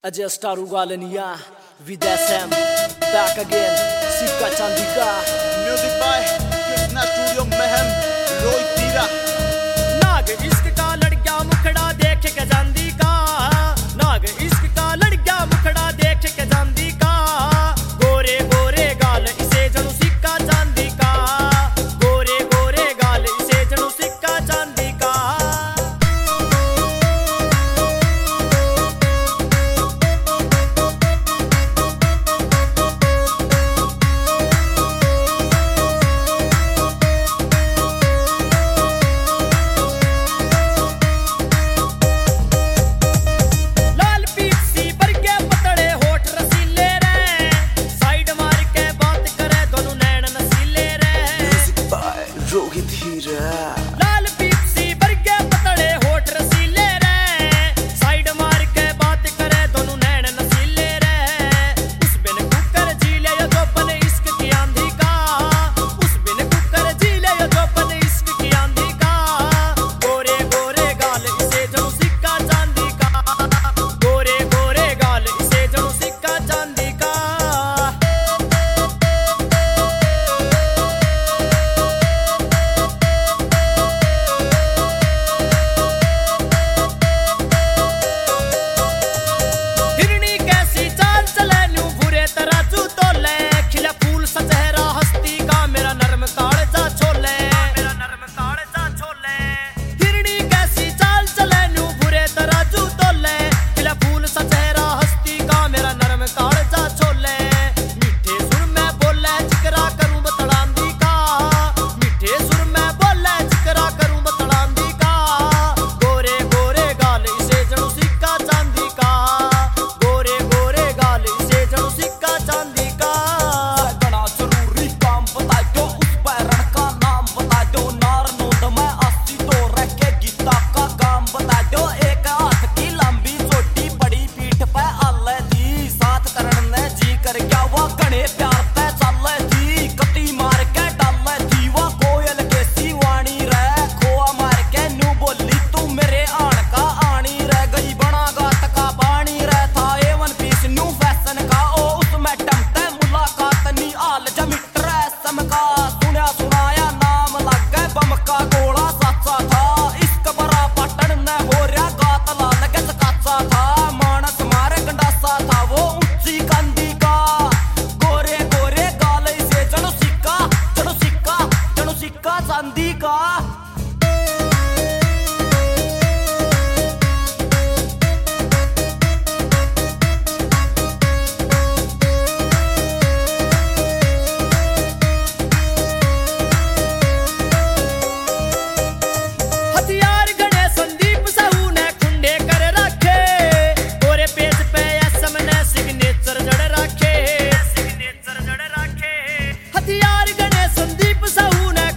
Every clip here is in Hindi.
Ajay star Ugalniya with SM back again सिक्का चांदी का music by Krishna studio Maham Rohit तीरा। नाग इश्क का लड़किया मुखड़ा देख के चांदी का, नाग इश्क का लड़किया मुखड़ा देख के चांदी का, गोरे गोरे गाल इसे जणू सिक्का चांदी का, गोरे गोरे गाल इसे जणू सिक्का चांदी का। लाल पीपसी बरगे पतड़े होठ रसीले रे, साइड मार के बात करे दोनों नैन नसीले रे। उस बिन कुकर झीले यो जोपन इश्क की आंधी का, उस बिन कुकर झीले यो जोपन इश्क की आंधी का, गोरे गोरे गाल इसे जणू सिक्का चांदी का, गोरे गोरे गाल इसे जणू सिक्का चांदी का। चांदी का हथियार गणे संदीप साहू ने खुंडे कर रखे, गोरे पेज पे एसएम ने सिग्नेचर जड़ रखे, सिग्नेचर जड़ रखे। हथियार गणे संदीप साहू ने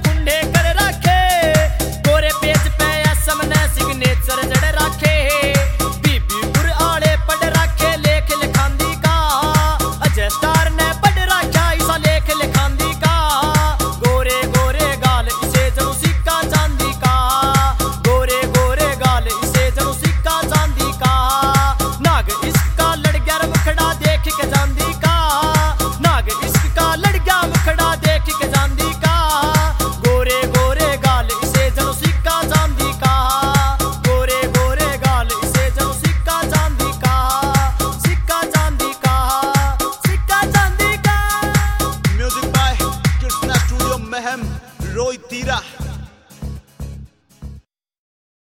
रोहित तीरा।